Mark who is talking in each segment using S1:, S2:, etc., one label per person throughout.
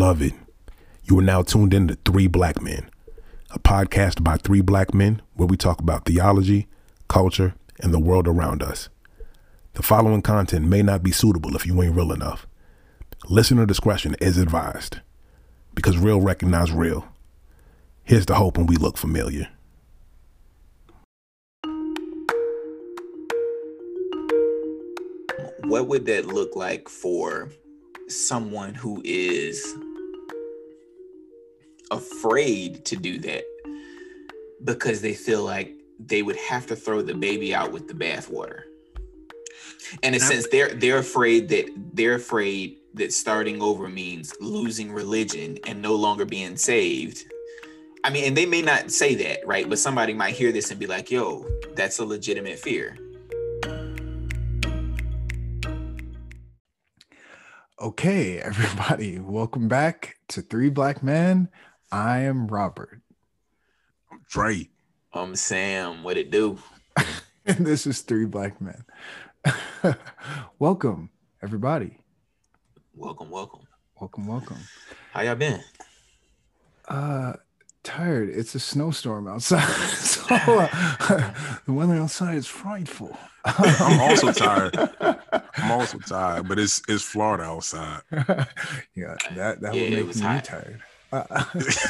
S1: Beloved, you are now tuned in to Three Black Men, a podcast by three black men where we talk about theology, culture, and the world around us. The following content may not be suitable if you ain't real enough. Listener discretion is advised, because real recognize real. Here's the hope when we look familiar.
S2: What would that look like for someone who is afraid to do that because they feel like they would have to throw the baby out with the bathwater? In a sense, they're afraid that starting over means losing religion and no longer being saved. I mean, and they may not say that, right? But somebody might hear this and be like, yo, that's a legitimate fear.
S3: Okay, everybody, welcome back to Three Black Men. I am Robert.
S1: I'm Dre.
S2: I'm Sam. What it do?
S3: And this is Three Black Men. Welcome, everybody.
S2: Welcome.
S3: Welcome.
S2: How y'all been?
S3: Tired. It's a snowstorm outside. So the weather outside is frightful.
S1: I'm also tired, but it's Florida outside.
S3: Yeah, that would make me
S2: hot.
S3: tired.
S2: I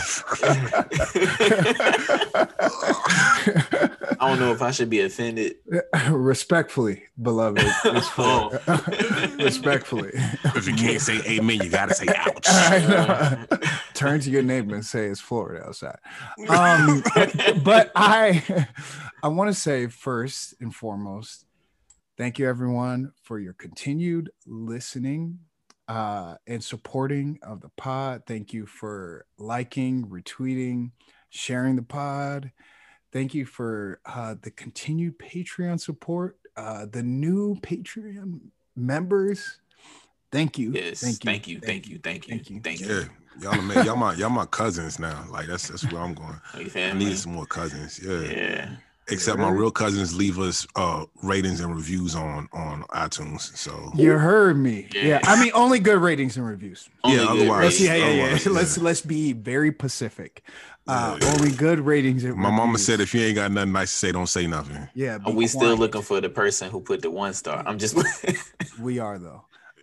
S2: don't know if I should be offended.
S3: Respectfully, beloved. It's Florida. Respectfully.
S1: If you can't say amen, you gotta say ouch.
S3: I know. Turn to your neighbor and say it's Florida outside. But I want to say first and foremost, thank you everyone for your continued listening and supporting of the pod. Thank you for liking, retweeting, sharing the pod. Thank you for the continued Patreon support, the new Patreon members. Thank you.
S2: Yes, thank you.
S1: Yeah, y'all my cousins now. Like that's where I'm going. I need some more cousins. Yeah. Except my real cousins leave us ratings and reviews on iTunes. So
S3: you heard me. Yeah. I mean, only good ratings and reviews.
S1: Otherwise.
S3: Let's be very specific. Only good ratings and
S1: my
S3: reviews.
S1: mama said if you ain't got nothing nice to say, don't say nothing.
S3: Yeah.
S2: Are we still looking for the person who put the 1 star? I'm just
S3: We are though.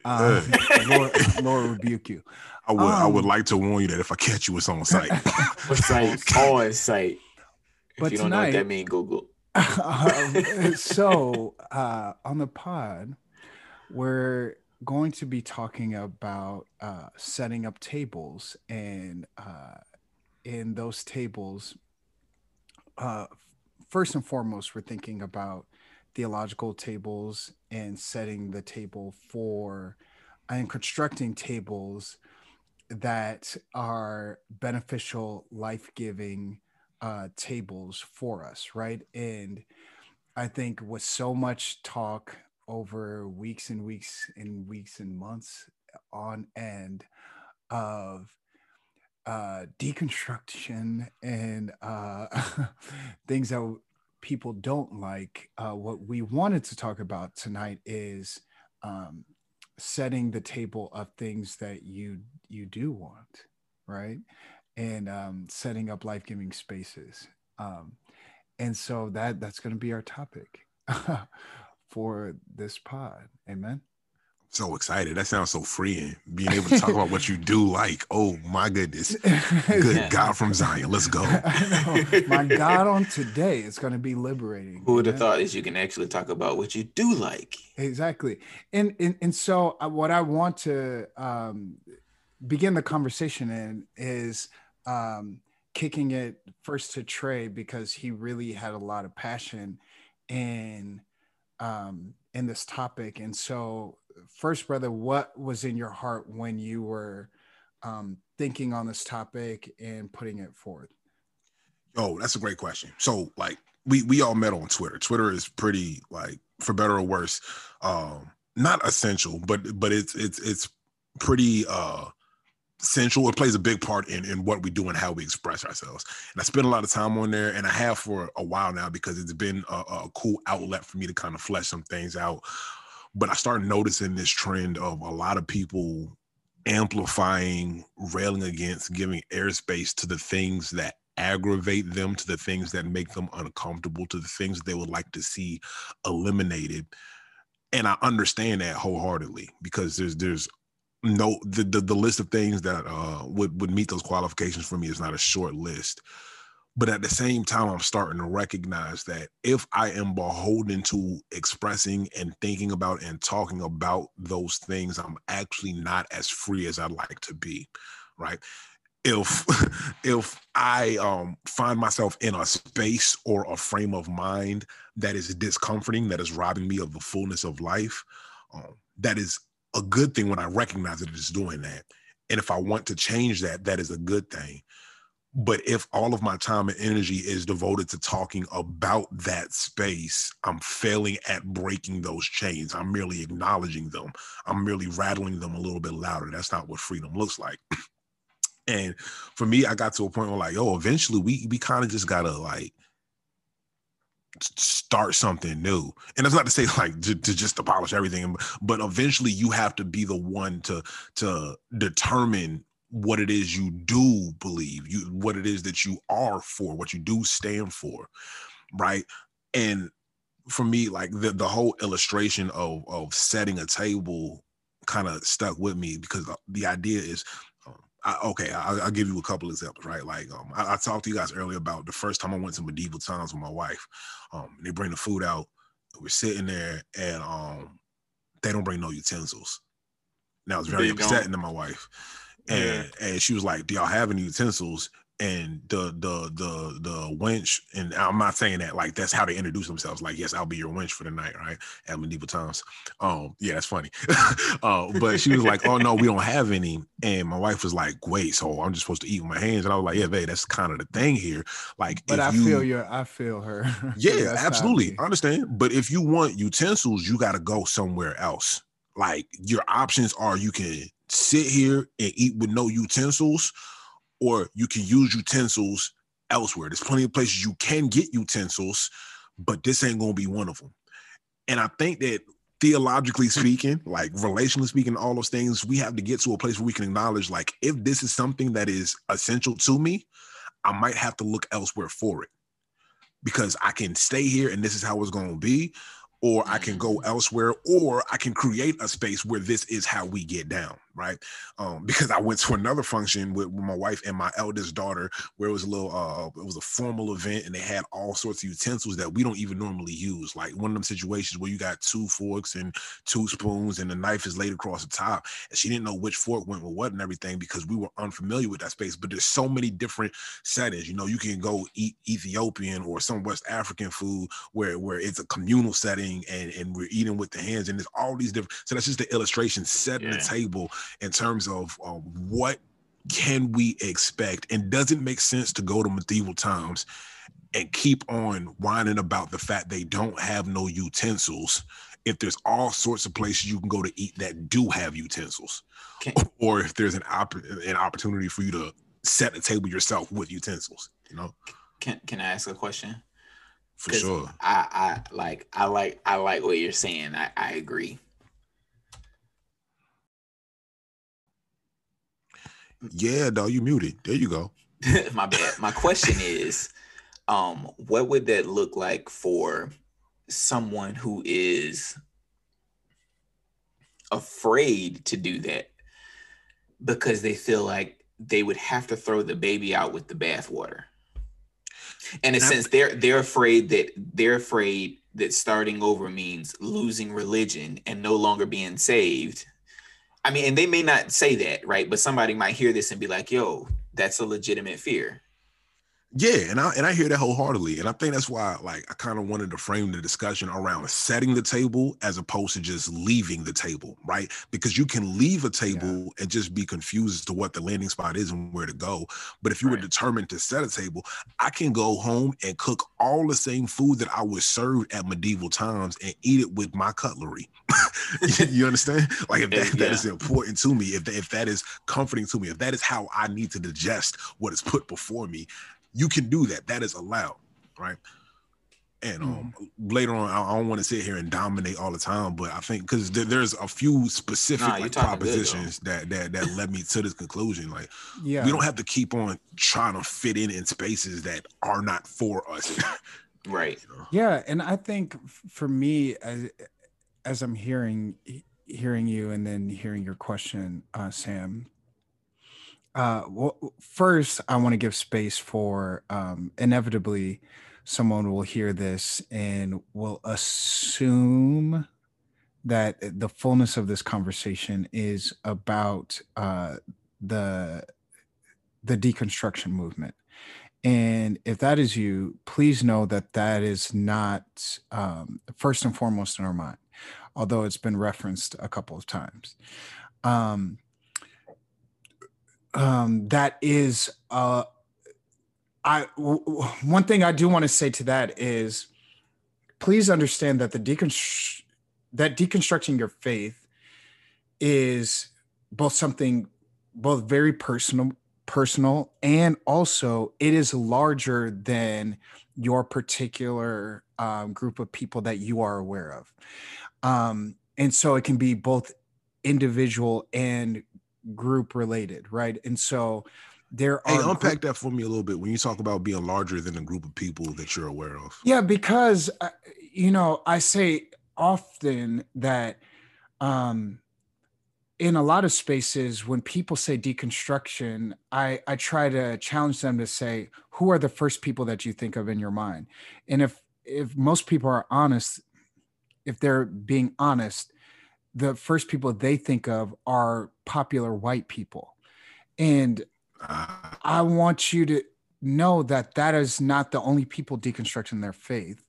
S3: Lord rebuke you.
S1: I would like to warn you that if I catch you, it's on site.
S2: On site.
S3: But
S2: if you don't know what that means, Google.
S3: So on the pod, we're going to be talking about setting up tables, and in those tables, first and foremost, we're thinking about theological tables and setting the table for and constructing tables that are beneficial, life-giving tables for us, right? And I think with so much talk over weeks and months on end of deconstruction and things that people don't like, what we wanted to talk about tonight is setting the table of things that you do want, right? And setting up life-giving spaces. And so that's going to be our topic for this pod. Amen.
S1: So excited. That sounds so freeing. Being able to talk about what you do like, oh my goodness. Good God from Zion. Let's go.
S3: I know. My God on today is going to be liberating.
S2: Who would have thought is you can actually talk about what you do like?
S3: Exactly. And so what I want to begin the conversation in is kicking it first to Trey, because he really had a lot of passion in this topic. And so first, brother, what was in your heart when you were thinking on this topic and putting it forward?
S1: Oh, that's a great question. So like we all met on Twitter. Twitter is pretty, like, for better or worse, not essential, but it's pretty central. It plays a big part in what we do and how we express ourselves. And I spend a lot of time on there, and I have for a while now, because it's been a cool outlet for me to kind of flesh some things out. But I started noticing this trend of a lot of people amplifying, railing against, giving airspace to the things that aggravate them, to the things that make them uncomfortable, to the things they would like to see eliminated. And I understand that wholeheartedly, because there's no the list of things that would meet those qualifications for me is not a short list. But at the same time, I'm starting to recognize that if I am beholden to expressing and thinking about and talking about those things, I'm actually not as free as I'd like to be, right? If I find myself in a space or a frame of mind that is discomforting, that is robbing me of the fullness of life, that is a good thing when I recognize that it's doing that. And if I want to change that, that is a good thing. But if all of my time and energy is devoted to talking about that space, I'm failing at breaking those chains. I'm merely acknowledging them. I'm merely rattling them a little bit louder. That's not what freedom looks like. And for me, I got to a point where like, oh, eventually we kind of just gotta like start something new. And that's not to say like to just abolish everything, but eventually you have to be the one to determine what it is you do believe, what it is that you are for, what you do stand for, right? And for me, like the whole illustration of setting a table kind of stuck with me, because the idea is, I'll give you a couple examples, right? Like I talked to you guys earlier about the first time I went to Medieval Times with my wife. They bring the food out, we're sitting there, and they don't bring no utensils. Now it's very upsetting to my wife. And she was like, "Do y'all have any utensils?" And the wench, and I'm not saying that like that's how they introduce themselves. Like, yes, I'll be your wench for the night, right? At Medieval Times. Yeah, that's funny. But she was like, "Oh no, we don't have any." And my wife was like, "Wait, so I'm just supposed to eat with my hands?" And I was like, "Yeah, babe, that's kind of the thing here." Like,
S3: but I feel her.
S1: Yeah, absolutely, I understand. But if you want utensils, you got to go somewhere else. Like, your options are you can sit here and eat with no utensils, or you can use utensils elsewhere. There's plenty of places you can get utensils, but this ain't gonna be one of them. And I think that theologically speaking, like relationally speaking, all those things, we have to get to a place where we can acknowledge, like, if this is something that is essential to me, I might have to look elsewhere for it, because I can stay here and this is how it's gonna be, or I can go elsewhere, or I can create a space where this is how we get down, right? Because I went to another function with my wife and my eldest daughter, where it was it was a formal event, and they had all sorts of utensils that we don't even normally use. Like one of them situations where you got 2 forks and 2 spoons, and the knife is laid across the top, and she didn't know which fork went with what and everything, because we were unfamiliar with that space. But there's so many different settings. You know, you can go eat Ethiopian or some West African food where it's a communal setting, and we're eating with the hands, and there's all these different. So that's just the illustration, setting the table in terms of what can we expect, and does it make sense to go to Medieval Times and keep on whining about the fact they don't have no utensils if there's all sorts of places you can go to eat that do have utensils, or if there's an opportunity for you to set a table yourself with utensils, you know?
S2: Can I ask a question?
S1: For sure.
S2: I like what you're saying. I agree.
S1: Yeah, dog, you muted. There you go.
S2: My bad. My question is, what would that look like for someone who is afraid to do that because they feel like they would have to throw the baby out with the bathwater? In a sense, they're afraid that starting over means losing religion and no longer being saved. I mean, and they may not say that, right? But somebody might hear this and be like, yo, that's a legitimate fear.
S1: Yeah, and I hear that wholeheartedly. And I think that's why, like, I kind of wanted to frame the discussion around setting the table as opposed to just leaving the table, right? Because you can leave a table and just be confused as to what the landing spot is and where to go. But if you were determined to set a table, I can go home and cook all the same food that I was served at Medieval Times and eat it with my cutlery. You understand? Like, if that is important to me, if that is comforting to me, if that is how I need to digest what is put before me, you can do that. That is allowed, right? And later on, I don't want to sit here and dominate all the time, but I think because there's a few specific propositions that led me to this conclusion. Like, we don't have to keep on trying to fit in spaces that are not for us.
S2: Right.
S1: You know?
S3: Yeah, and I think for me, as I'm hearing you and then hearing your question, Sam. Well, first, I want to give space for inevitably someone will hear this and will assume that the fullness of this conversation is about the deconstruction movement. And if that is you, please know that that is not first and foremost in our mind, although it's been referenced a couple of times. That is one thing I do want to say to that is, please understand that deconstructing your faith is both very personal, and also it is larger than your particular group of people that you are aware of. And so it can be both individual and group related, right? And so there are
S1: unpack that for me a little bit when you talk about being larger than a group of people that you're aware of.
S3: Yeah, because I say often that in a lot of spaces when people say deconstruction, I try to challenge them to say, who are the first people that you think of in your mind? And if most people are honest, if they're being honest, the first people they think of are popular white people. And I want you to know that that is not the only people deconstructing their faith.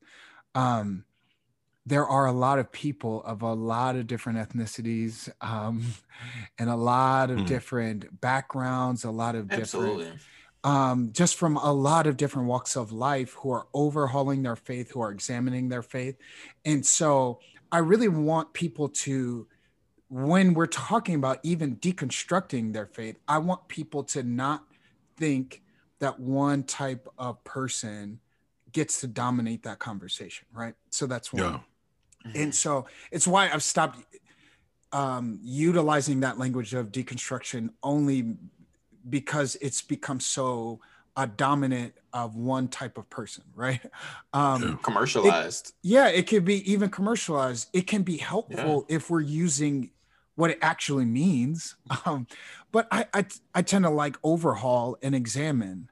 S3: There are a lot of people of a lot of different ethnicities and a lot of different backgrounds, a lot of different, just from a lot of different walks of life who are overhauling their faith, who are examining their faith. And so I really want people to, when we're talking about even deconstructing their faith, I want people to not think that one type of person gets to dominate that conversation, right? So that's one. Yeah. And so it's why I've stopped utilizing that language of deconstruction, only because it's become so dominant of one type of person, right?
S2: Commercialized.
S3: It could be even commercialized. It can be helpful if we're using what it actually means. But I tend to like overhaul and examine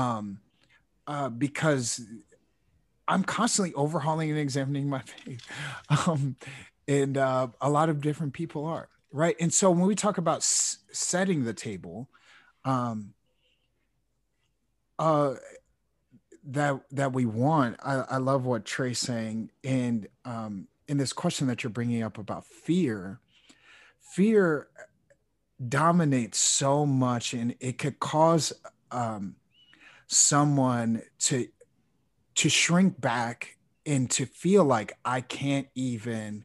S3: because I'm constantly overhauling and examining my faith. And a lot of different people are, right? And so when we talk about setting the table, that we want, I love what Trey's saying. And in this question that you're bringing up about fear dominates so much, and it could cause someone to shrink back and to feel like I can't even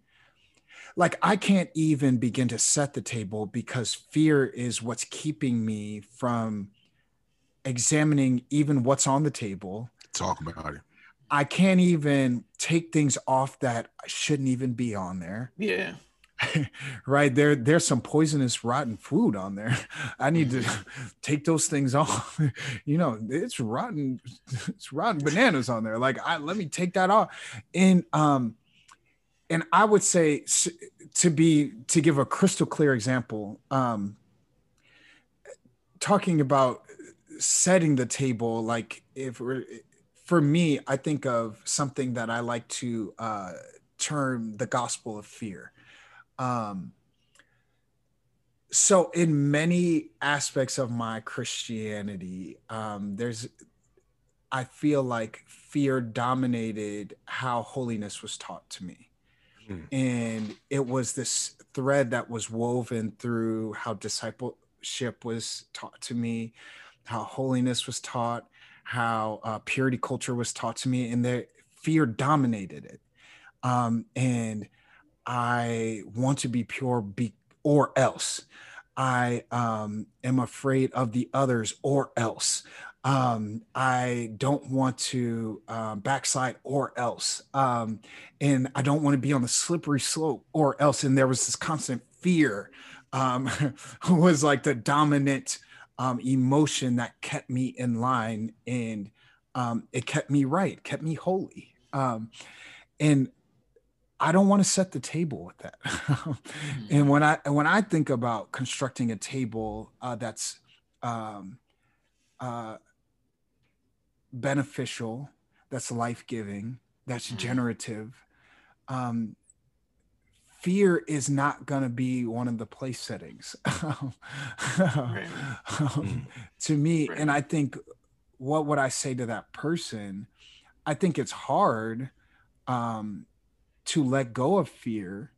S3: begin to set the table because fear is what's keeping me from examining even what's on the table.
S1: Talk about it.
S3: I can't even take things off that shouldn't even be on there.
S2: Yeah.
S3: Right. There's some poisonous, rotten food on there. I need to take those things off. It's rotten bananas on there. Like, let me take that off. And I would say to give a crystal clear example, talking about setting the table, like for me, I think of something that I like to term the gospel of fear. So in many aspects of my Christianity, I feel like fear dominated how holiness was taught to me. And it was this thread that was woven through how discipleship was taught to me, how holiness was taught, how purity culture was taught to me, and the fear dominated it. And I want to be pure or else. I am afraid of the others or else. I don't want to backslide or else. And I don't want to be on the slippery slope or else. And there was this constant fear was like the dominant emotion that kept me in line, and it kept me right, kept me holy. And I don't want to set the table with that. And when I think about constructing a table that's beneficial, that's life-giving, that's generative, fear is not going to be one of the place settings to me. Right. And I think, what would I say to that person? I think it's hard to let go of fear.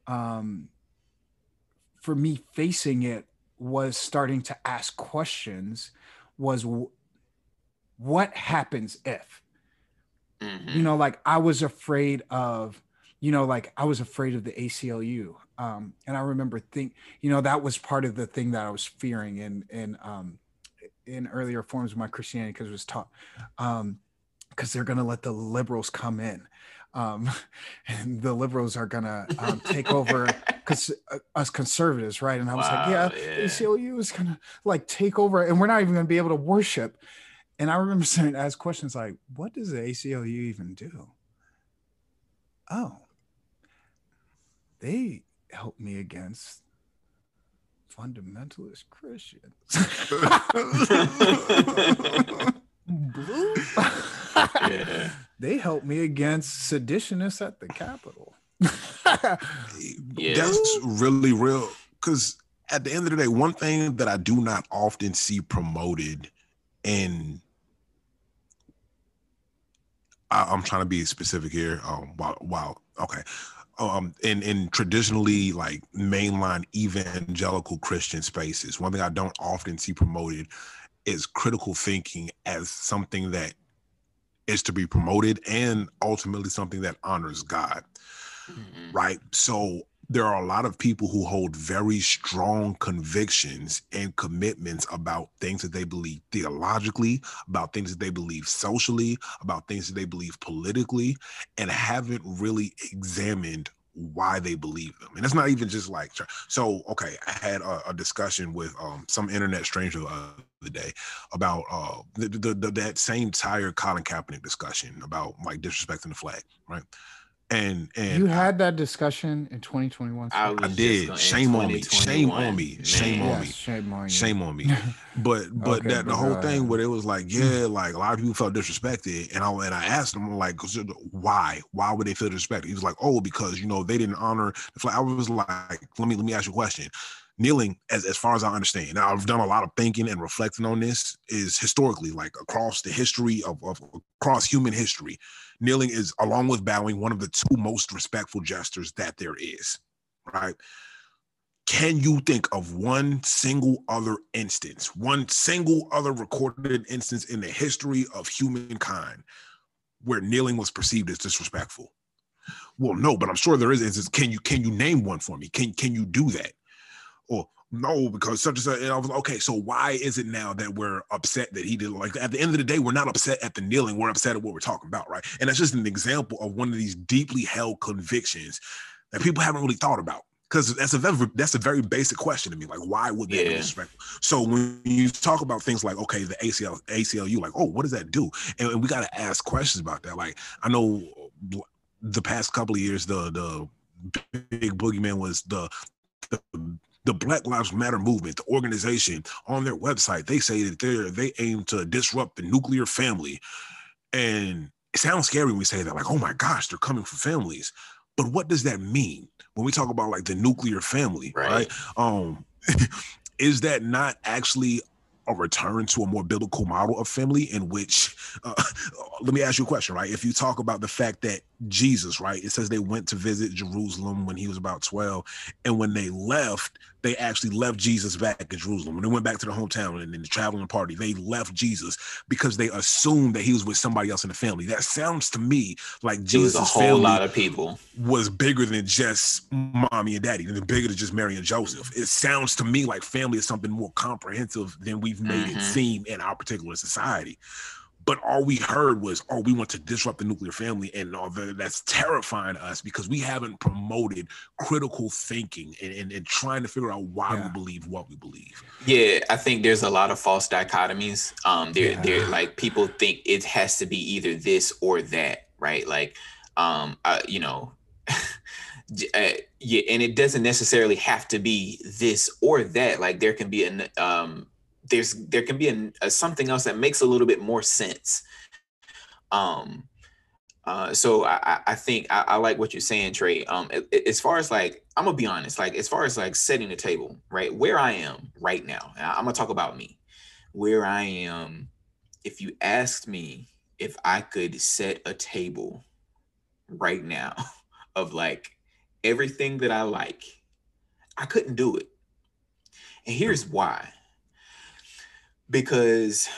S3: For me, facing it was starting to ask questions, was what happens if, you know, like I was afraid of, you know, like I was afraid of the ACLU. And I remember that was part of the thing that I was fearing in earlier forms of my Christianity, because it was taught, because they're going to let the liberals come in. And the liberals are going to take over because us conservatives, right? And I was like, ACLU is going to like take over, and we're not even going to be able to worship. And I remember saying, ask questions like, what does the ACLU even do? Oh, they help me against fundamentalist Christians. Blue? Yeah. They help me against seditionists at the Capitol.
S1: That's really real. Because at the end of the day, one thing that I do not often see promoted, and I'm trying to be specific here. Okay. In traditionally like mainline evangelical Christian spaces, one thing I don't often see promoted is critical thinking as something that is to be promoted, and ultimately something that honors God. Right? So there are a lot of people who hold very strong convictions and commitments about things that they believe theologically, about things that they believe socially, about things that they believe politically, and haven't really examined why they believe them. And it's not even just like, so, okay, I had a discussion with some internet stranger the other day about that same tired Colin Kaepernick discussion about like disrespecting the flag, right? And
S3: you had that discussion in 2021.
S1: I did. Shame on me. Shame on me. Shame on me. Shame on you. Shame on me. But okay, that the whole thing where it was like, like a lot of people felt disrespected, and I asked him like, why? Why would they feel disrespected? He was like, oh, because they didn't honor the flag. I was like, let me ask you a question. Kneeling, as far as I understand, now I've done a lot of thinking and reflecting on this, is historically, like across the history of across human history, kneeling is, along with bowing, one of the two most respectful gestures that there is, right? Can you think of one single other instance, one single other recorded instance in the history of humankind where kneeling was perceived as disrespectful? Well, no, but I'm sure there is instances. Can you name one for me? Can you do that? Or no, because such and such. And I was like, okay, so why is it now that we're upset that he did? Like, at the end of the day, we're not upset at the kneeling. We're upset at what we're talking about, right? And that's just an example of one of these deeply held convictions that people haven't really thought about. Because that's a very basic question to me. Like, why would that be disrespectful? So when you talk about things like, okay, the ACLU, like, oh, what does that do? And we got to ask questions about that. Like, I know the past couple of years, the big boogeyman was the Black Lives Matter movement, the organization. On their website, they say that they aim to disrupt the nuclear family. And it sounds scary when we say that, like, oh my gosh, they're coming for families. But what does that mean when we talk about like the nuclear family, right? Is that not actually a return to a more biblical model of family in which, let me ask you a question, right? If you talk about the fact that Jesus, right? It says they went to visit Jerusalem when he was about 12. And when they left, they actually left Jesus back in Jerusalem. When they went back to the hometown and in the traveling party, they left Jesus because they assumed that he was with somebody else in the family. That sounds to me like Jesus'
S2: whole
S1: family
S2: lot of people
S1: was bigger than just mommy and daddy, and bigger than just Mary and Joseph. It sounds to me like family is something more comprehensive than we've made it seem in our particular society. But all we heard was, oh, we want to disrupt the nuclear family, and all that's terrifying to us because we haven't promoted critical thinking and trying to figure out why we believe what we believe.
S2: Yeah, I think there's a lot of false dichotomies. They're like, people think it has to be either this or that, right? Like, you know, yeah, and it doesn't necessarily have to be this or that. Like, there can be there can be something else that makes a little bit more sense. So I think I like what you're saying, Trey. As far as like, I'm gonna be honest, like as far as like setting the table, right? Where I am right now, I'm gonna talk about me. Where I am, if you asked me if I could set a table right now of like everything that I like, I couldn't do it. And here's why. Because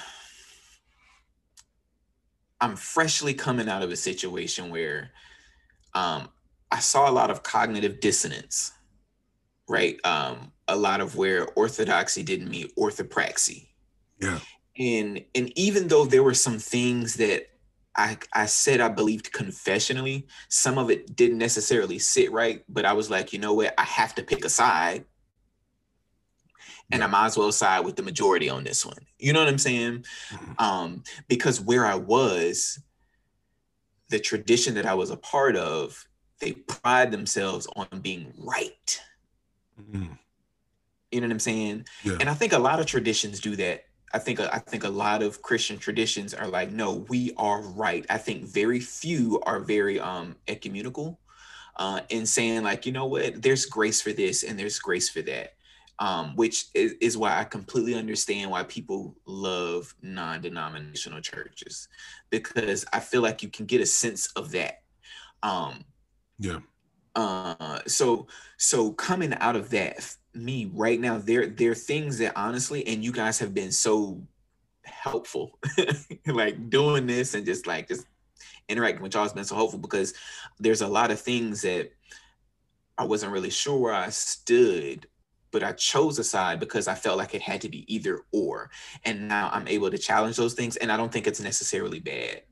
S2: I'm freshly coming out of a situation where I saw a lot of cognitive dissonance, right? A lot of where orthodoxy didn't meet orthopraxy.
S1: Yeah.
S2: And even though there were some things that I said I believed confessionally, some of it didn't necessarily sit right, but I was like, you know what? I have to pick a side. And I might as well side with the majority on this one. You know what I'm saying? Because where I was, the tradition that I was a part of, they pride themselves on being right. You know what I'm saying? Yeah. And I think a lot of traditions do that. I think a lot of Christian traditions are like, no, we are right. I think very few are very ecumenical in saying like, you know what, there's grace for this and there's grace for that. Which is why I completely understand why people love non-denominational churches, because I feel like you can get a sense of that. So coming out of that, me right now, there are things that honestly, and you guys have been so helpful, like doing this and just interacting with y'all has been so helpful, because there's a lot of things that I wasn't really sure where I stood, but I chose a side because I felt like it had to be either or. And now I'm able to challenge those things. And I don't think it's necessarily bad.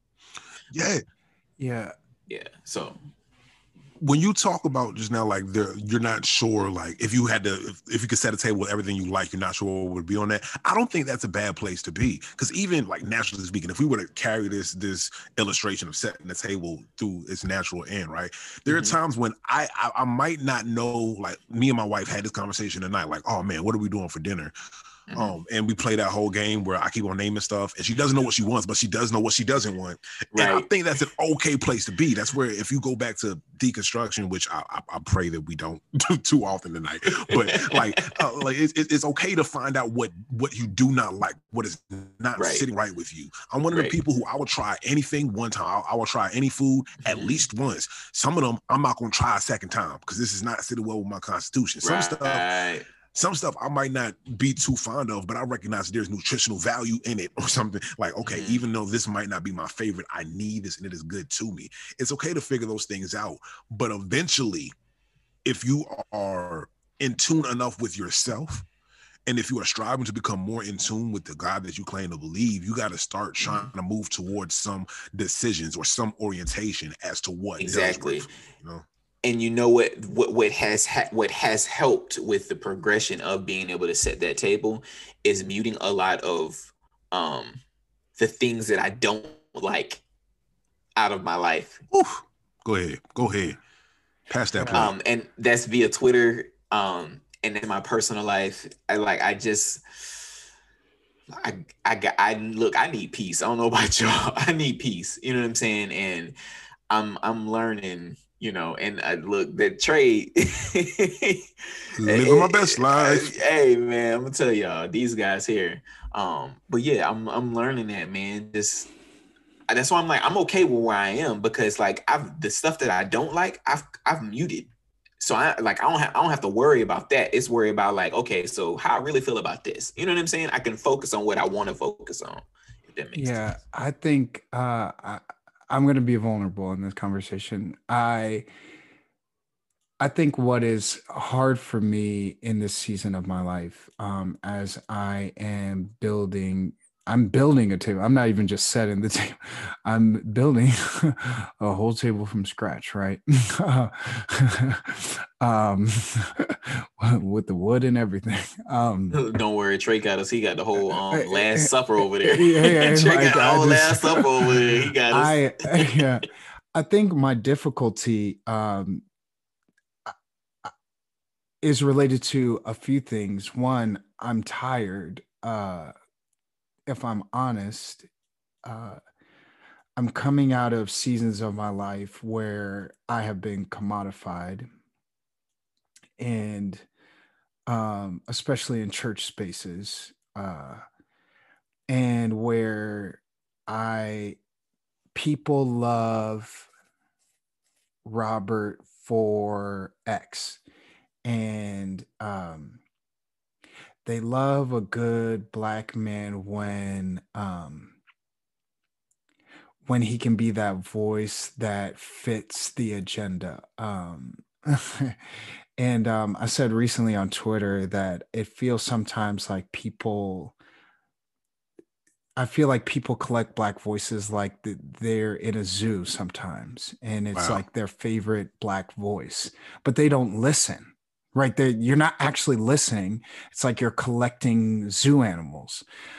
S1: Yeah.
S2: So
S1: when you talk about just now, like you're not sure, like if you could set a table with everything you like, you're not sure what would be on that. I don't think that's a bad place to be, because even like naturally speaking, if we were to carry this illustration of setting the table through its natural end, right? There are times when I might not know, like me and my wife had this conversation tonight, like, oh man, what are we doing for dinner? And we play that whole game where I keep on naming stuff, and she doesn't know what she wants, but she does know what she doesn't want. Right. And I think that's an okay place to be. That's where, if you go back to deconstruction, which I pray that we don't do too often tonight, but it's okay to find out what you do not like, what is not sitting right with you. I'm one of the people who I will try anything one time. I will try any food at least once. Some of them I'm not going to try a second time because this is not sitting well with my constitution. Some stuff I might not be too fond of, but I recognize there's nutritional value in it or something. Like, okay, even though this might not be my favorite, I need this and it is good to me. It's okay to figure those things out. But eventually, if you are in tune enough with yourself, and if you are striving to become more in tune with the God that you claim to believe, you got to start trying to move towards some decisions or some orientation as to what
S2: exactly
S1: does work for you, you know?
S2: And you know what has helped with the progression of being able to set that table is muting a lot of the things that I don't like out of my life.
S1: Oof. Go ahead. Pass that plate.
S2: And that's via Twitter. And in my personal life, I need peace. I don't know about y'all. I need peace. You know what I'm saying? And I'm learning. You know, and look, that Trey
S1: living my best life.
S2: Hey man, I'm gonna tell y'all, these guys here. But yeah, I'm learning that, man. Just that's why I'm like, I'm okay with where I am, because like the stuff that I don't like, I've muted. So I don't have to worry about that. It's worry about like, okay, so how I really feel about this. You know what I'm saying? I can focus on what I want to focus on. If that makes sense.
S3: I think I'm going to be vulnerable in this conversation. I think what is hard for me in this season of my life, as I am I'm building a table. I'm not even just setting the table. I'm building a whole table from scratch, right? With the wood and everything.
S2: Don't worry, Trey got us. He got the whole Last Supper over there.
S3: Yeah,
S2: Trey got the whole Last Supper over there. He got us.
S3: I think my difficulty is related to a few things. One, I'm tired. If I'm honest, I'm coming out of seasons of my life where I have been commodified, and especially in church spaces, and where people love Robert for X, and they love a good Black man when he can be that voice that fits the agenda. And I said recently on Twitter that it feels sometimes like I feel like people collect Black voices like they're in a zoo sometimes, and it's like their favorite Black voice, but they don't listen. Right there, you're not actually listening. It's like you're collecting zoo animals.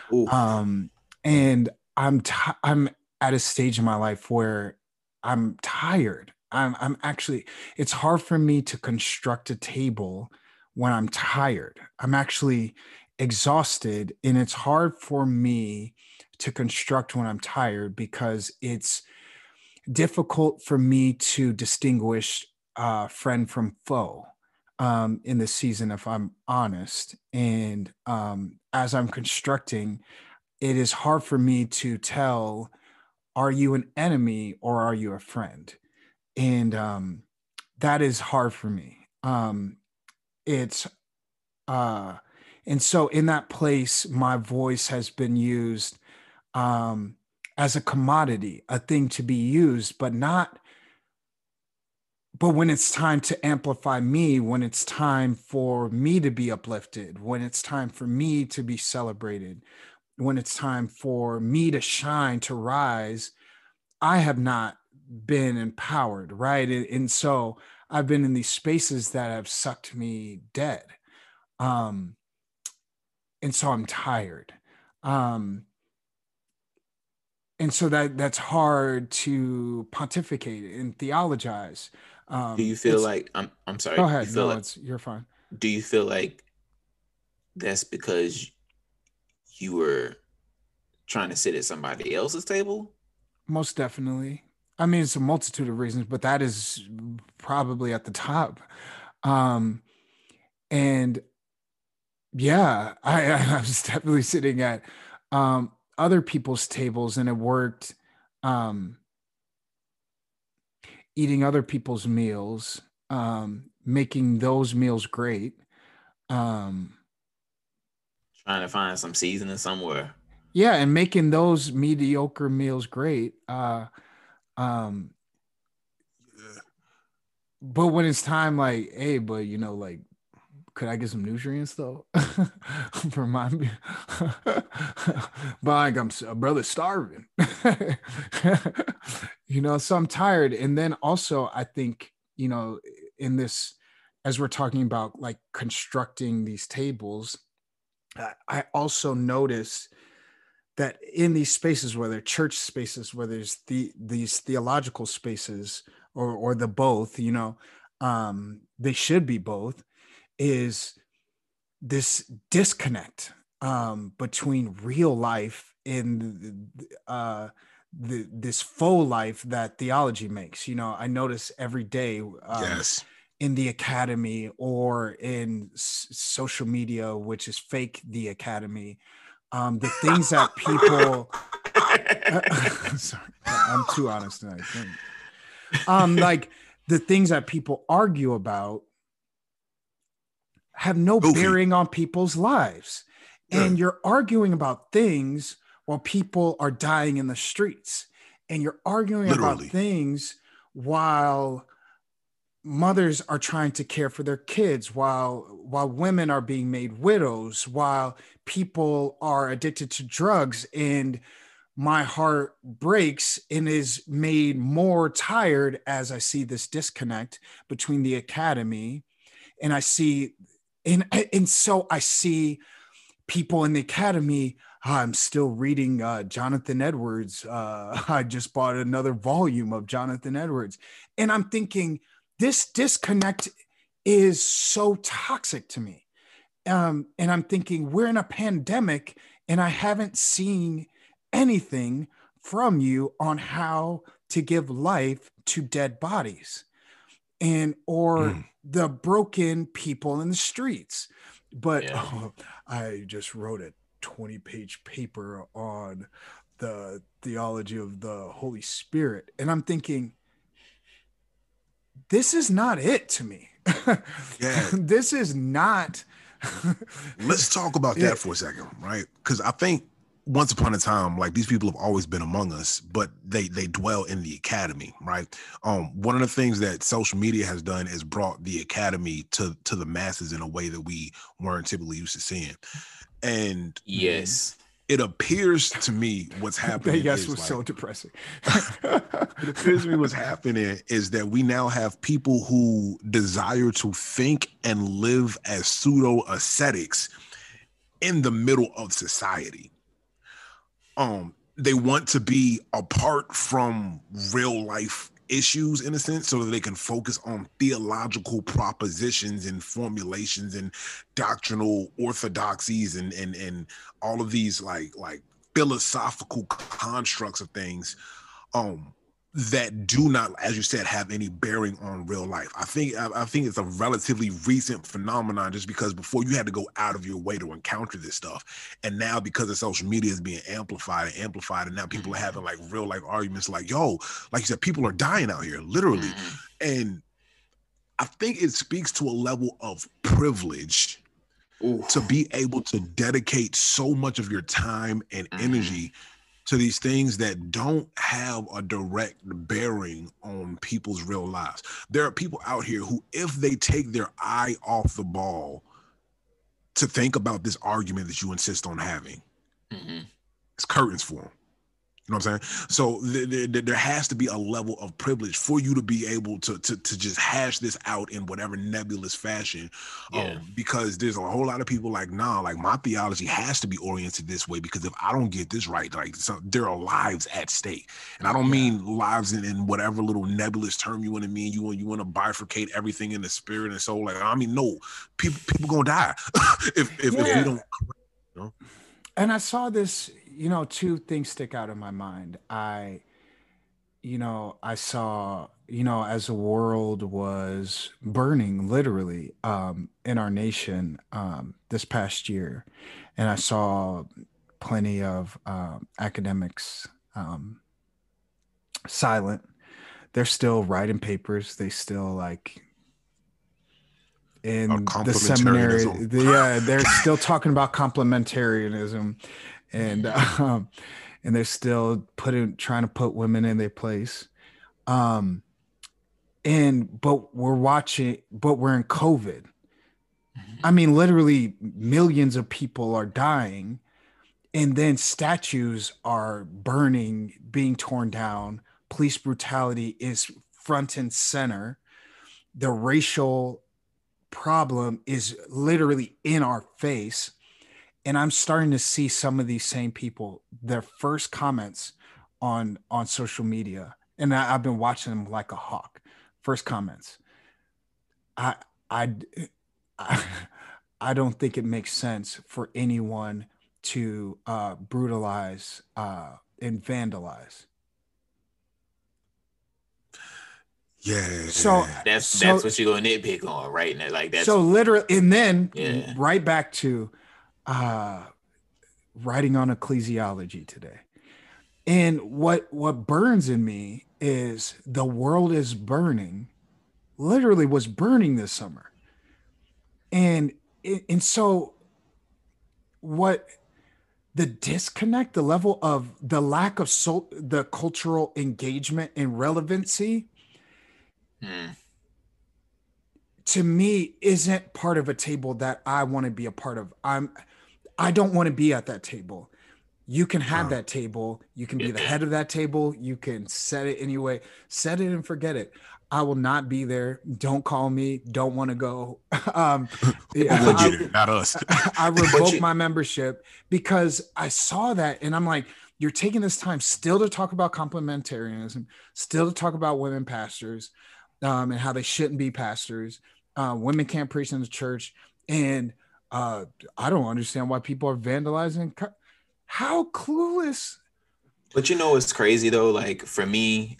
S3: And I'm at a stage in my life where I'm tired. I'm actually, it's hard for me to construct a table when I'm tired. I'm actually exhausted, and it's hard for me to construct when I'm tired because it's difficult for me to distinguish friend from foe. In this season, if I'm honest. And as I'm constructing, it is hard for me to tell, are you an enemy or are you a friend? And that is hard for me. It's and so in that place, my voice has been used as a commodity, a thing to be used, but when it's time to amplify me, when it's time for me to be uplifted, when it's time for me to be celebrated, when it's time for me to shine, to rise, I have not been empowered, right? And so I've been in these spaces that have sucked me dead. And so I'm tired. And so that's hard to pontificate and theologize.
S2: Do you feel like I'm sorry?
S3: Go ahead. No, you're fine.
S2: Do you feel like that's because you were trying to sit at somebody else's table?
S3: Most definitely. I mean, it's a multitude of reasons, but that is probably at the top. And yeah, I was definitely sitting at other people's tables, and it worked. Eating other people's meals, making those meals great.
S2: Trying to find some seasoning somewhere.
S3: Yeah, and making those mediocre meals great. But when it's time, like, hey, but like, could I get some nutrients though? Remind me. But like, I'm brother starving. So I'm tired. And then also I think, in this, as we're talking about like constructing these tables, I also notice that in these spaces, whether church spaces, where there's these theological spaces or the both, they should be both, is this disconnect between real life and this faux life that theology makes. I notice every day in the academy or in social media, which is fake the academy, the things that people sorry. I'm too honest tonight. Like the things that people argue about have no bearing on people's lives. And you're arguing about things while people are dying in the streets. And you're arguing about things while mothers are trying to care for their kids, while women are being made widows, while people are addicted to drugs. And my heart breaks and is made more tired as I see this disconnect between the academy and I see, and so I see people in the academy. I'm still reading Jonathan Edwards. I just bought another volume of Jonathan Edwards. And I'm thinking, this disconnect is so toxic to me. And I'm thinking, we're in a pandemic and I haven't seen anything from you on how to give life to dead bodies or the broken people in the streets. But I just wrote a 20-page paper on the theology of the Holy Spirit. And I'm thinking, this is not it to me. This is not.
S1: Let's talk about that for a second, right? Because I think once upon a time, like these people have always been among us, but they dwell in the academy, right? One of the things that social media has done is brought the academy to the masses in a way that we weren't typically used to seeing. And it appears to me what's happening.
S3: Yes, was so depressing.
S1: It appears to me what's happening is that we now have people who desire to think and live as pseudo ascetics in the middle of society. They want to be apart from real life issues in a sense so that they can focus on theological propositions and formulations and doctrinal orthodoxies and all of these like philosophical constructs of things that do not, as you said, have any bearing on real life. I think it's a relatively recent phenomenon, just because before you had to go out of your way to encounter this stuff, and now because of social media is being amplified, and now people are having like real life arguments, like like you said, people are dying out here, literally, and I think it speaks to a level of privilege to be able to dedicate so much of your time and energy to these things that don't have a direct bearing on people's real lives. There are people out here who, if they take their eye off the ball to think about this argument that you insist on having, it's curtains for them. You know what I'm saying? So there has to be a level of privilege for you to be able to just hash this out in whatever nebulous fashion. Because there's a whole lot of people like, nah, like my theology has to be oriented this way, because if I don't get this right, like there are lives at stake. And I don't mean lives in whatever little nebulous term you want to mean. You want to bifurcate everything in the spirit and soul. Like, I mean, no, people gonna die if we don't. You know?
S3: And I saw this, two things stick out in my mind. I saw, as the world was burning literally in our nation this past year, and I saw plenty of academics silent. They're still writing papers. They still in the seminary, they're still talking about complementarianism, and they're still trying to put women in their place. But we're in COVID. I mean, literally millions of people are dying, and then statues are burning, being torn down. Police brutality is front and center. The racial problem is literally in our face. And I'm starting to see some of these same people, their first comments on social media, and I've been watching them like a hawk. First comments, I don't think it makes sense for anyone to brutalize and vandalize.
S1: Yeah.
S2: So that's what you're gonna nitpick on, right? Now, like that's
S3: so literally, and then right back to writing on ecclesiology today. And what burns in me is the world is burning, literally was burning this summer. And so what the disconnect, the level of the lack of the cultural engagement and relevancy to me isn't part of a table that I want to be a part of. I don't want to be at that table. You can have that table. You can be the head of that table. You can set it anyway. Set it and forget it. I will not be there. Don't call me. Don't want to go.
S1: Not us.
S3: I revoked my membership because I saw that, and I'm like, you're taking this time still to talk about complementarianism, still to talk about women pastors, and how they shouldn't be pastors. Women can't preach in the church, and I don't understand why people are vandalizing. How clueless.
S2: But you know what's crazy though? Like for me,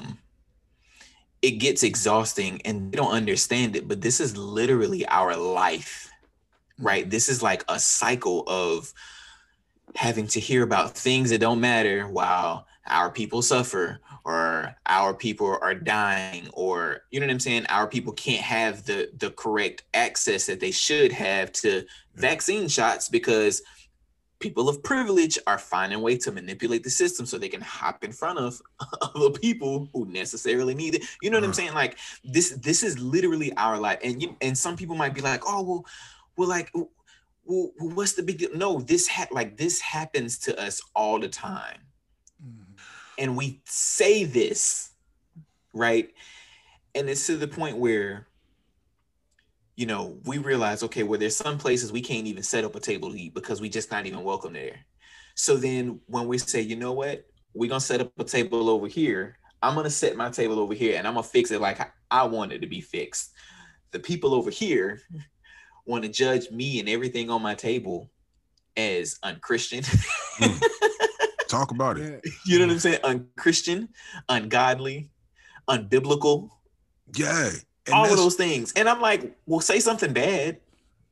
S2: it gets exhausting and they don't understand it, but this is literally our life, right? This is like a cycle of having to hear about things that don't matter while our people suffer, or our people are dying, or, you know what I'm saying? Our people can't have the correct access that they should have to vaccine shots because people of privilege are finding a way to manipulate the system so they can hop in front of other people who necessarily need it. You know what I'm saying? Like this is literally our life. And some people might be like, oh, well, what's the big deal? No, this happens to us all the time. And we say this, right? And it's to the point where, you know, we realize, okay, well, there's some places we can't even set up a table to eat because we just not even welcome there. So then when we say, you know what, we're going to set up a table over here, I'm going to set my table over here and I'm going to fix it like I want it to be fixed. The people over here want to judge me and everything on my table as unchristian.
S1: Talk about it.
S2: You know what I'm saying? Unchristian, ungodly, unbiblical.
S1: Yeah.
S2: And all of those things. And I'm like, well, say something bad.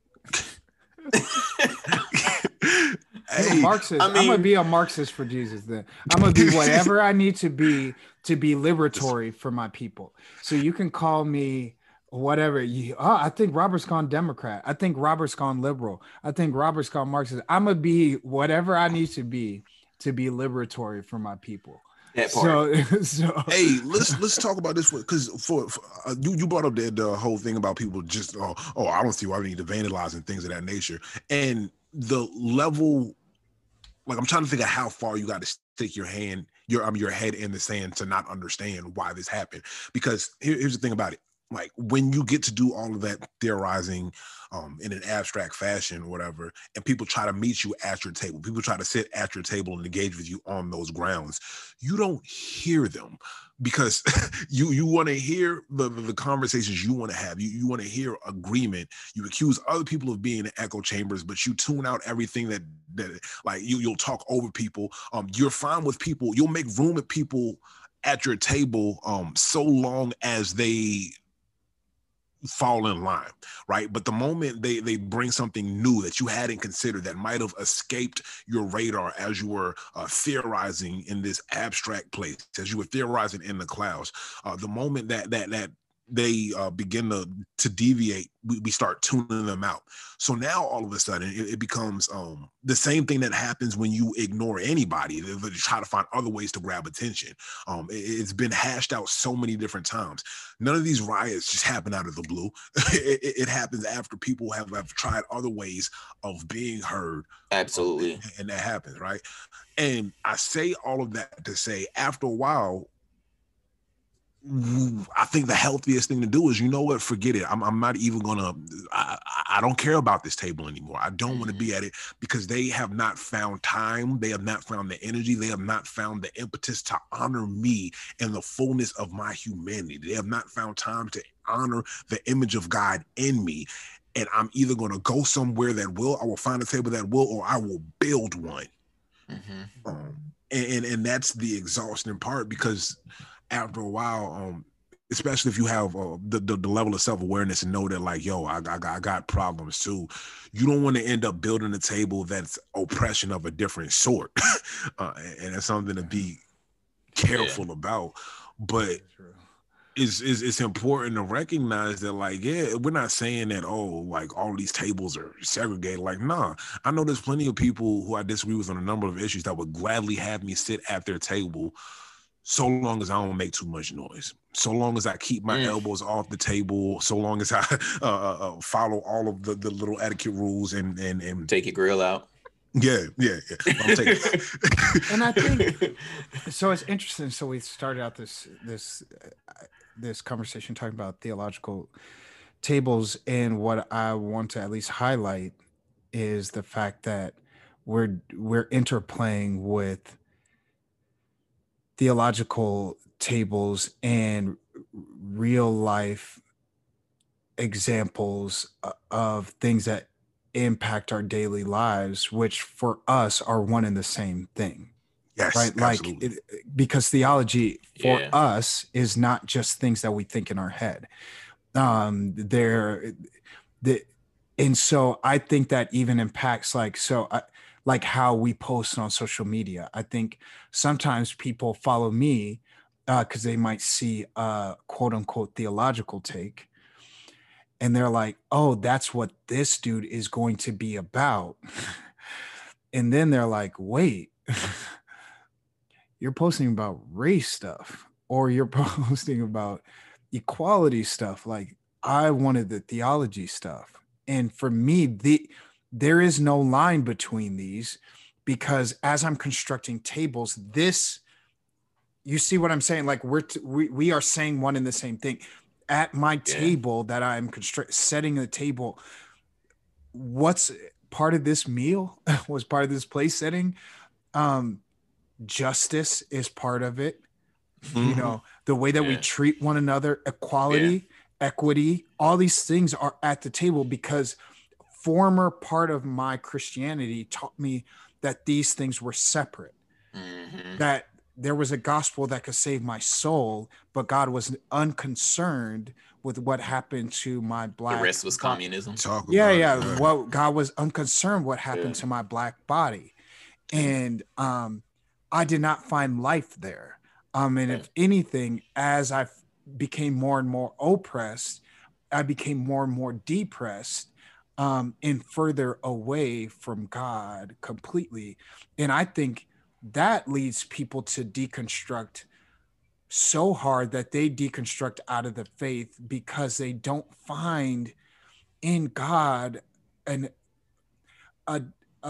S3: Hey, Marxist. I'm gonna be a Marxist for Jesus. Then I'm gonna be whatever I need to be liberatory for my people. So you can call me whatever. I think Robert's gone Democrat. I think Robert's gone liberal. I think Robert's gone Marxist. I'm gonna be whatever I need to be liberatory for my people. So
S1: hey, let's talk about this because for you brought up the whole thing about people just I don't see why we need to vandalize and things of that nature, and the level, like I'm trying to think of how far you got to stick your head in the sand to not understand why this happened. Because here's the thing about it. Like when you get to do all of that theorizing in an abstract fashion or whatever, and people try to meet you at your table, people try to sit at your table and engage with you on those grounds, you don't hear them because you want to hear the conversations you want to have. You want to hear agreement. You accuse other people of being in echo chambers, but you tune out everything that like you'll talk over people. You're fine with people. You'll make room at people at your table so long as they fall in line, right? But the moment they bring something new that you hadn't considered that might have escaped your radar as you were theorizing in this abstract place, as you were theorizing in the clouds, the moment that they begin to deviate, we start tuning them out. So now all of a sudden it becomes the same thing that happens when you ignore anybody. They try to find other ways to grab attention. It's been hashed out so many different times. None of these riots just happen out of the blue. It happens after people have tried other ways of being heard.
S2: Absolutely.
S1: And that happens, right? And I say all of that to say, after a while, I think the healthiest thing to do is, you know what, forget it. I'm not even gonna, I don't care about this table anymore. I don't want to be at it because they have not found time. They have not found the energy. They have not found the impetus to honor me and the fullness of my humanity. They have not found time to honor the image of God in me. And I'm either going to go somewhere I will find a table that will, or I will build one. And that's the exhausting part, because after a while, especially if you have the level of self-awareness and know that like, yo, I got problems too. You don't want to end up building a table that's oppression of a different sort. And it's something to be careful about. But it's important to recognize that, like, yeah, we're not saying that, oh, like all these tables are segregated. Like, nah, I know there's plenty of people who I disagree with on a number of issues that would gladly have me sit at their table so long as I don't make too much noise, so long as I keep my elbows off the table, so long as I follow all of the little etiquette rules and
S2: take your grill out.
S1: Yeah. I'm taking
S3: and I think so. It's interesting. So we started out this conversation talking about theological tables, and what I want to at least highlight is the fact that we're interplaying with theological tables and real life examples of things that impact our daily lives, which for us are one and the same thing.
S1: Yes,
S3: right. Like because theology for us is not just things that we think in our head. And so I think that even impacts like how we post on social media. I think sometimes people follow me because they might see a quote unquote theological take. And they're like, oh, that's what this dude is going to be about. And then they're like, wait, you're posting about race stuff, or you're posting about equality stuff. Like, I wanted the theology stuff. And for me, there is no line between these, because as I'm constructing tables, you see what I'm saying? Like we are saying one and the same thing. At my table that I'm setting the table, what's part of this meal was part of this place setting. Justice is part of it. You know, the way that we treat one another, equality, equity, all these things are at the table, because former part of my Christianity taught me that these things were separate, that there was a gospel that could save my soul, but God was unconcerned with what happened to my black.
S2: The rest was communism.
S3: Well, God was unconcerned what happened to my black body. And I did not find life there. And if anything, as I became more and more oppressed, I became more and more depressed, and further away from God completely. And I think that leads people to deconstruct so hard that they deconstruct out of the faith, because they don't find in God a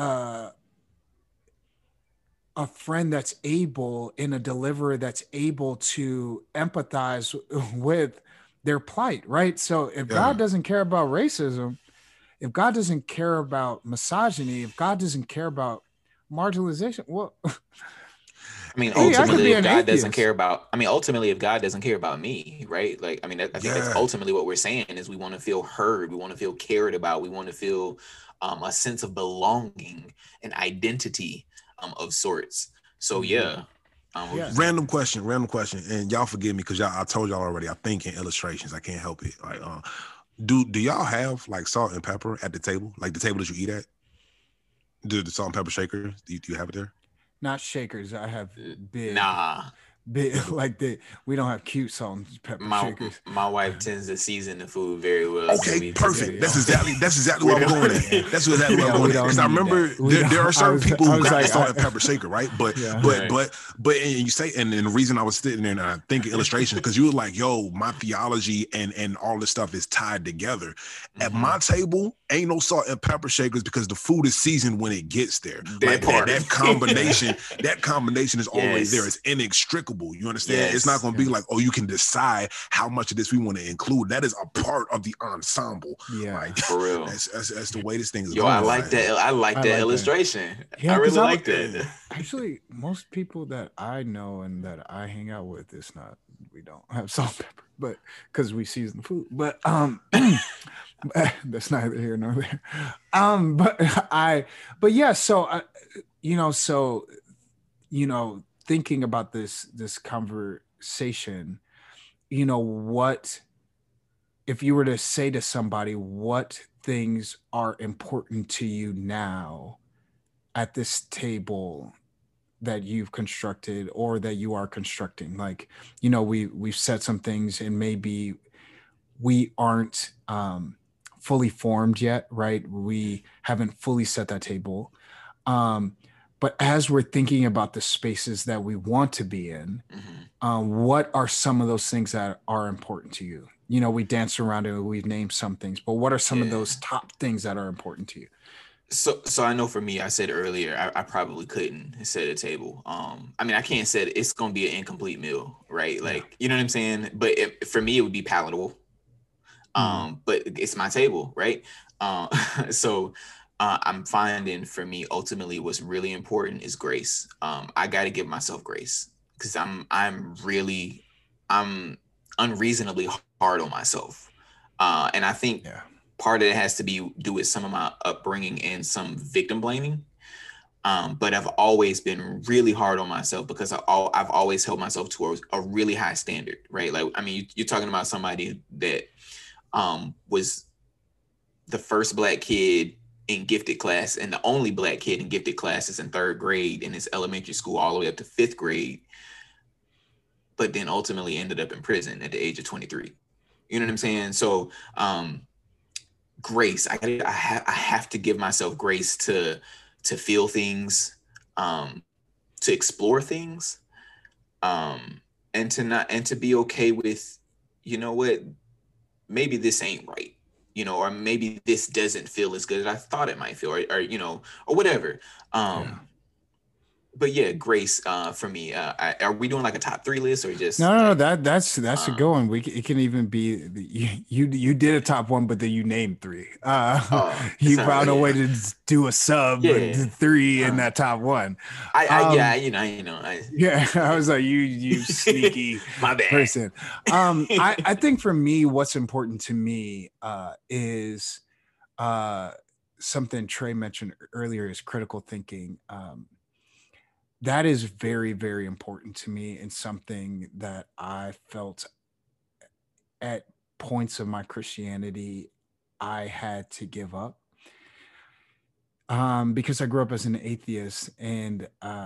S3: friend that's able, and a deliverer that's able to empathize with their plight, right? So if God doesn't care about racism, if God doesn't care about misogyny, if God doesn't care about marginalization, well,
S2: I mean, ultimately, if God doesn't care about me, right? Like, I mean, I think that's ultimately what we're saying, is we want to feel heard, we want to feel cared about, we want to feel a sense of belonging and identity of sorts. So
S1: Random question, and y'all forgive me because I told y'all already, I think in illustrations, I can't help it. Like, do y'all have like salt and pepper at the table, like the table that you eat at? The salt and pepper shaker, do you have it there?
S3: Not shakers. I have big. Like we don't have cute salt and pepper shakers.
S2: My wife tends to season the food very well.
S1: Okay, perfect. That's exactly what I'm going at. That's exactly what I'm going at. Because I remember there are certain people who got the salt and pepper shaker, right? But and you say, and the reason I was sitting there and I think illustration, because you were like, yo, my theology and all this stuff is tied together. At my table, ain't no salt and pepper shakers, because the food is seasoned when it gets there. That combination is always there. It's inextricable. You understand? It's not going to be like, oh, you can decide how much of this we want to include. That is a part of the ensemble.
S2: Like, for real.
S1: That's the way this thing is
S2: going. I like that. I like that illustration. I really like that.
S3: Actually, most people that I know and that I hang out with, we don't have salt and pepper, but because we season food. But that's neither here nor there. Thinking about this conversation, you know, what if you were to say to somebody, what things are important to you now at this table that you've constructed or that you are constructing? Like, you know, we've said some things and maybe we aren't fully formed yet, right? We haven't fully set that table. But as we're thinking about the spaces that we want to be in, what are some of those things that are important to you? You know, we danced around it, we've named some things, but what are some of those top things that are important to you?
S2: So I know for me, I said earlier, I probably couldn't set a table. I mean, I can't say it's going to be an incomplete meal, right? Like, you know what I'm saying? But for me, it would be palatable. But it's my table, right? So I'm finding for me, ultimately, what's really important is grace. I got to give myself grace because I'm unreasonably hard on myself. And I think part of it has to do with some of my upbringing and some victim blaming. But I've always been really hard on myself because I've always held myself to a really high standard, right? Like, I mean, you're talking about somebody that was the first Black kid in gifted class and the only Black kid in gifted classes in 3rd grade in his elementary school all the way up to 5th grade, but then ultimately ended up in prison at the age of 23. You know what I'm saying? So grace, I have to give myself grace to feel things, to explore things, and to be okay with, you know what, maybe this ain't right, you know, or maybe this doesn't feel as good as I thought it might feel, or you know, or whatever. But yeah, grace for me. Are we doing like a top 3 list or just
S3: no? That's a good one. It can even be you did a top 1, but then you named 3. You found a way to do a sub 3 in that top 1. I was like, you sneaky
S2: my bad
S3: person. I think for me, what's important to me is something Trey mentioned earlier is critical thinking. That is very, very important to me and something that I felt at points of my Christianity I had to give up because I grew up as an atheist, and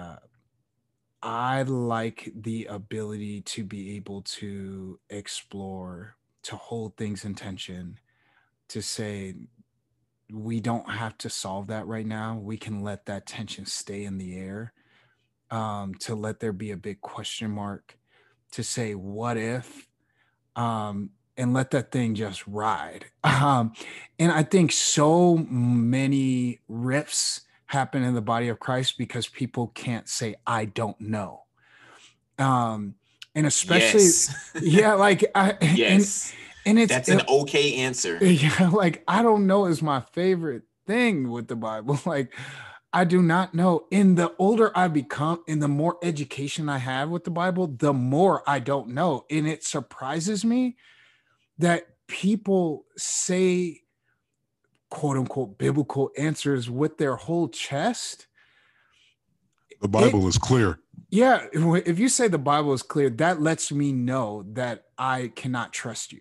S3: I like the ability to be able to explore, to hold things in tension, to say we don't have to solve that right now. We can let that tension stay in the air. To let there be a big question mark, to say, what if, and let that thing just ride. And I think so many rifts happen in the body of Christ because people can't say, I don't know. And especially, and it's
S2: that's an okay answer.
S3: Yeah, like, I don't know is my favorite thing with the Bible. Like, I do not know. And the older I become and the more education I have with the Bible, the more I don't know. And it surprises me that people say, quote unquote, biblical answers with their whole chest.
S1: The Bible is clear.
S3: Yeah. If you say the Bible is clear, that lets me know that I cannot trust you.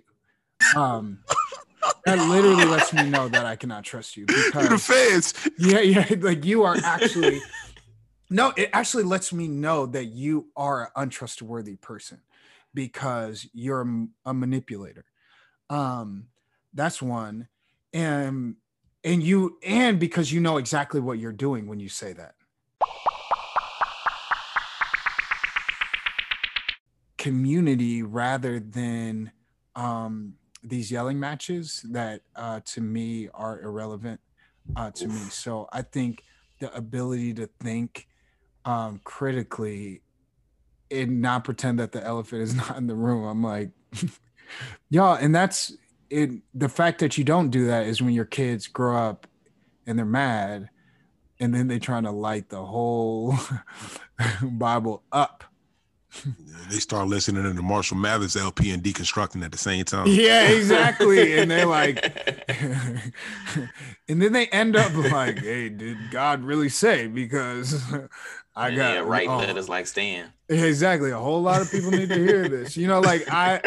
S3: That literally lets me know that I cannot trust you because
S1: the feds.
S3: Yeah. Like, you are actually, no, it actually lets me know that you are an untrustworthy person because you're a manipulator. That's one. And because you know exactly what you're doing when you say that. Community rather than, these yelling matches that to me are irrelevant to me. So I think the ability to think critically and not pretend that the elephant is not in the room. I'm like, y'all, and that's it. The fact that you don't do that is when your kids grow up and they're mad and then they're trying to light the whole Bible up.
S1: They start listening to the Marshall Mathers LP and deconstructing at the same time.
S3: Yeah, exactly. And they're like, and then they end up like, hey, did God really say? Because I got
S2: writing letters like Stan.
S3: Exactly. A whole lot of people need to hear this. Like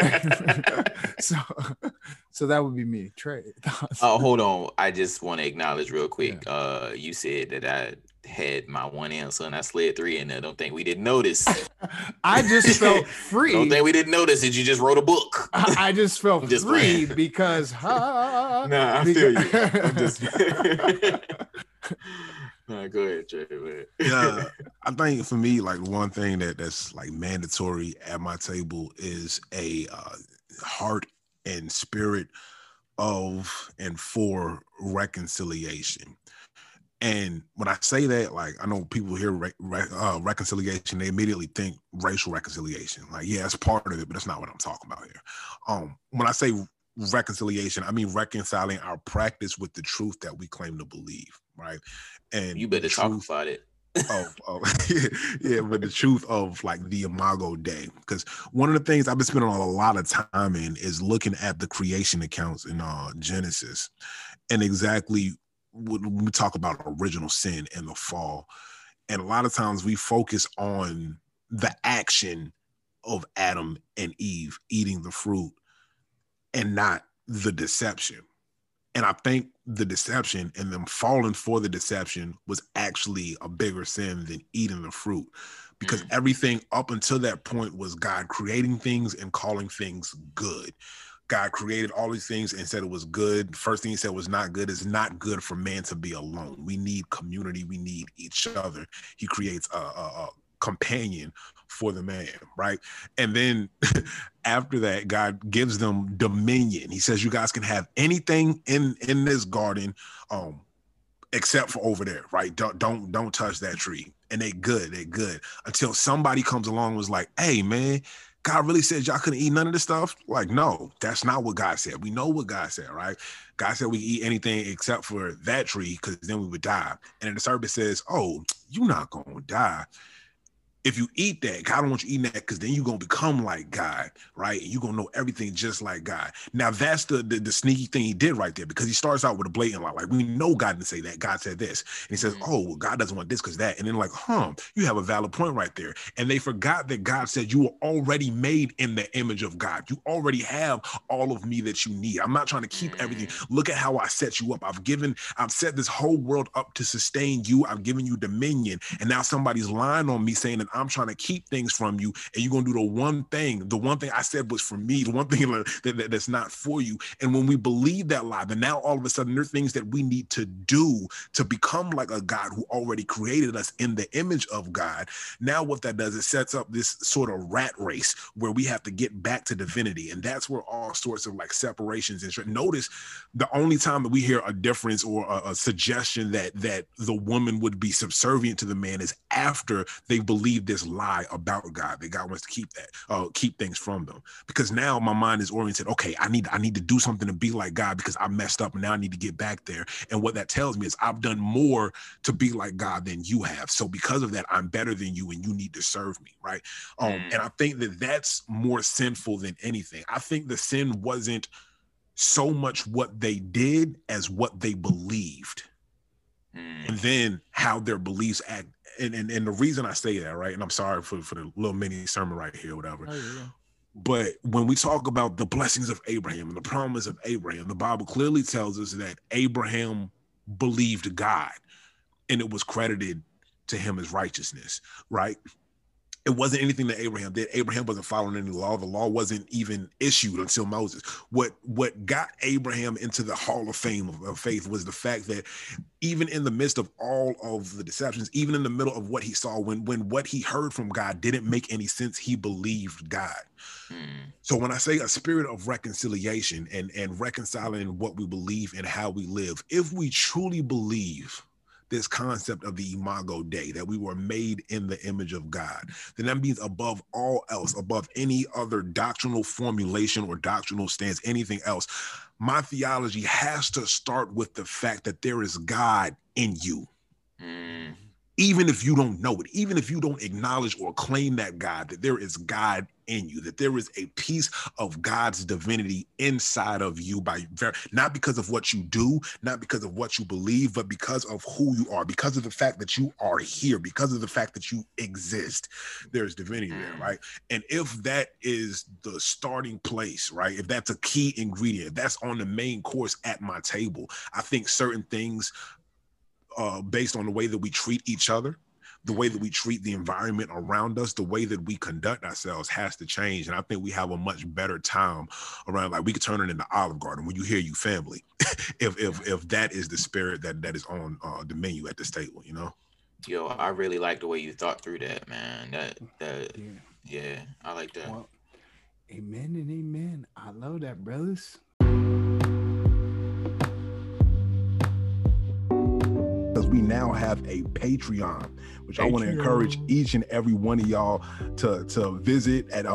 S3: so that would be me, Trey.
S2: Oh, hold on. I just want to acknowledge real quick. Yeah. You said that I had my one answer and I slid 3 in there. Don't think we didn't notice.
S3: I just felt free.
S2: Don't think we didn't notice that you just wrote a book.
S3: I just felt free because
S2: I feel you. I'm just no, go ahead, Trey.
S1: Yeah, I think for me, like one thing that's like mandatory at my table is a heart and spirit of and for reconciliation. And when I say that, like, I know people hear reconciliation, they immediately think racial reconciliation. Like, yeah, it's part of it, but that's not what I'm talking about here. When I say reconciliation, I mean reconciling our practice with the truth that we claim to believe, right? And
S2: you better talk about it.
S1: Yeah, but the truth of like the Imago Dei, because one of the things I've been spending a lot of time in is looking at the creation accounts in Genesis, and exactly when we talk about original sin and the fall, and a lot of times we focus on the action of Adam and Eve eating the fruit and not the deception. And I think the deception and them falling for the deception was actually a bigger sin than eating the fruit, because everything up until that point was God creating things and calling things good. God created all these things and said it was good. First thing he said was not good. It's not good for man to be alone. We need community. We need each other. He creates a companion for the man, right? And then after that, God gives them dominion. He says, you guys can have anything in this garden, except for over there, right? Don't touch that tree. And they good until somebody comes along and was like, hey man, God really said y'all couldn't eat none of this stuff? Like, no, that's not what God said. We know what God said, right? God said we eat anything except for that tree, because then we would die. And then the serpent says, oh, you're not gonna die. If you eat that, God don't want you eating that, because then you're going to become like God, right? And you're going to know everything just like God. Now, that's the sneaky thing he did right there, because he starts out with a blatant lie. Like, we know God didn't say that. God said this. And he says, oh, well, God doesn't want this because that. And then like, you have a valid point right there. And they forgot that God said you were already made in the image of God. You already have all of me that you need. I'm not trying to keep everything. Look at how I set you up. I've set this whole world up to sustain you. I've given you dominion. And now somebody's lying on me saying that I'm trying to keep things from you, and you're going to do the one thing I said was for me, the one thing that's not for you. And when we believe that lie, then now all of a sudden there are things that we need to do to become like a God who already created us in the image of God. Now what that does, it sets up this sort of rat race where we have to get back to divinity. And that's where all sorts of like separations and notice the only time that we hear a difference or a suggestion that the woman would be subservient to the man is after they believe this lie about God, that God wants to keep things from them. Because now my mind is oriented, okay, I need to do something to be like God because I messed up and now I need to get back there. And what that tells me is I've done more to be like God than you have. So because of that, I'm better than you and you need to serve me, right? And I think that that's more sinful than anything. I think the sin wasn't so much what they did as what they believed. And then how their beliefs act. And the reason I say that, right, and I'm sorry for the little mini sermon right here, whatever. Oh, yeah. But when we talk about the blessings of Abraham and the promise of Abraham, the Bible clearly tells us that Abraham believed God and it was credited to him as righteousness, right? It wasn't anything that Abraham did. Abraham wasn't following any law. The law wasn't even issued until Moses. What got Abraham into the Hall of Fame of faith was the fact that even in the midst of all of the deceptions, even in the middle of what he saw, when what he heard from God didn't make any sense, he believed God. So when I say a spirit of reconciliation and reconciling what we believe and how we live, if we truly believe this concept of the Imago Dei, that we were made in the image of God, then that means above all else, above any other doctrinal formulation or doctrinal stance, anything else, my theology has to start with the fact that there is God in you. even if you don't know it, even if you don't acknowledge or claim that God, that there is God in you, that there is a piece of God's divinity inside of you not because of what you do, not because of what you believe, but because of who you are, because of the fact that you are here, because of the fact that you exist. There's divinity there, right? And if that is the starting place, right? If that's a key ingredient, that's on the main course at my table, I think certain things based on the way that we treat each other, the way that we treat the environment around us, the way that we conduct ourselves has to change. And I think we have a much better time around, like we could turn it into Olive Garden when you hear you family, if that is the spirit that is on the menu at this table, you know?
S2: Yo, I really like the way you thought through that, man. Yeah, I like that.
S3: Well, amen and amen. I love that, brothers.
S1: Because we now have a Patreon, which I want to encourage each and every one of y'all to visit at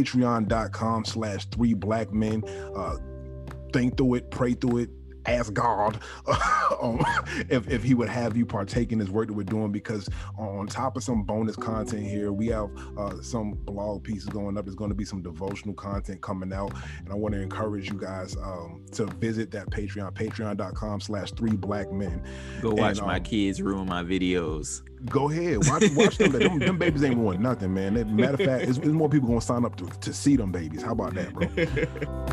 S1: patreon.com/3blackmen. Think through it, pray through it, ask God if he would have you partake in this work that we're doing, because on top of some bonus content here, we have some blog pieces going up. There's going to be some devotional content coming out, and I want to encourage you guys to visit that patreon.com/3blackmen.
S4: Go watch my kids ruin my videos.
S1: Go ahead, watch them. Them babies ain't ruined nothing, man. Matter of fact, there's more people gonna sign up to see them babies. How about that, bro?